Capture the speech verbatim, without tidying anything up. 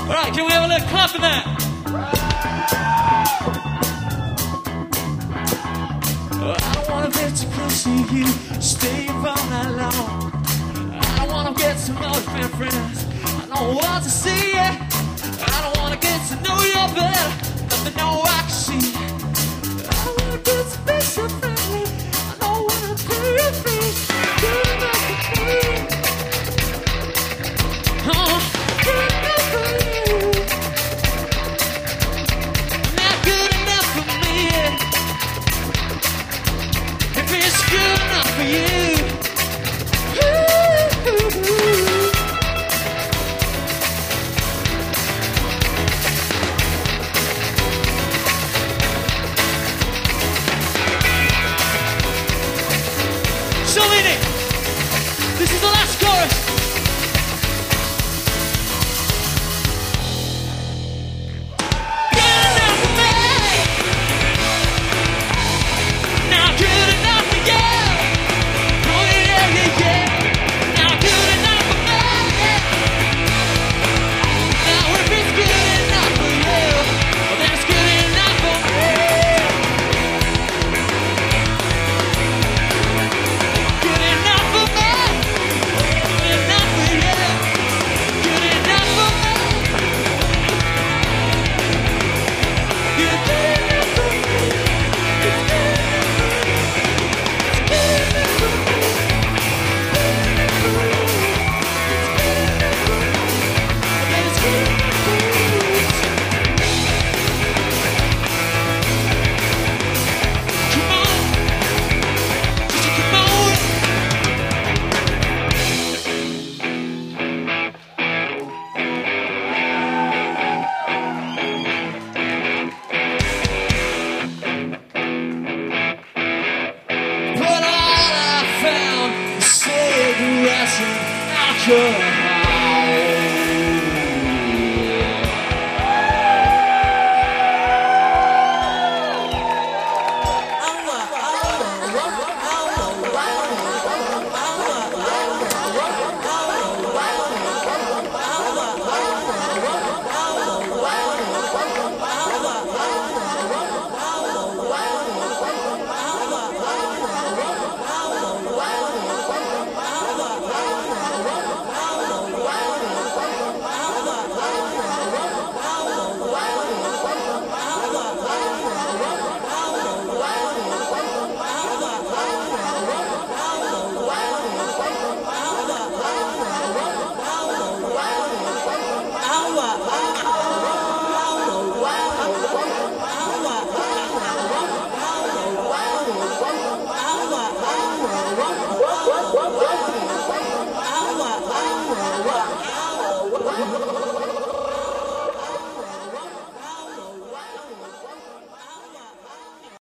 Alright, can we have a little clap for that? I don't wanna get too close to you, stay for that long. I don't wanna get to know your friends, I don't want to see it. I don't wanna get to know you better, nothing no I can see. I don't wanna get to be so friendly, I don't wanna be your face. Good enough for me. Oh, good enough for you. Not good enough for me. If it's good enough for you. Salini, this is the last chorus. Good enough for me. Now good enough for you. Oh yeah, yeah, yeah. Now good enough for me. Now if it's good enough for you, then it's good enough for me. Good enough for me. Good enough for you. Good enough for me. Good enough for me. It's good enough for me. It's good enough for me. It's good enough for me. It's good enough for me. It's good enough for me. Come on. Just come on. But all I found was cigarettes and alcohol.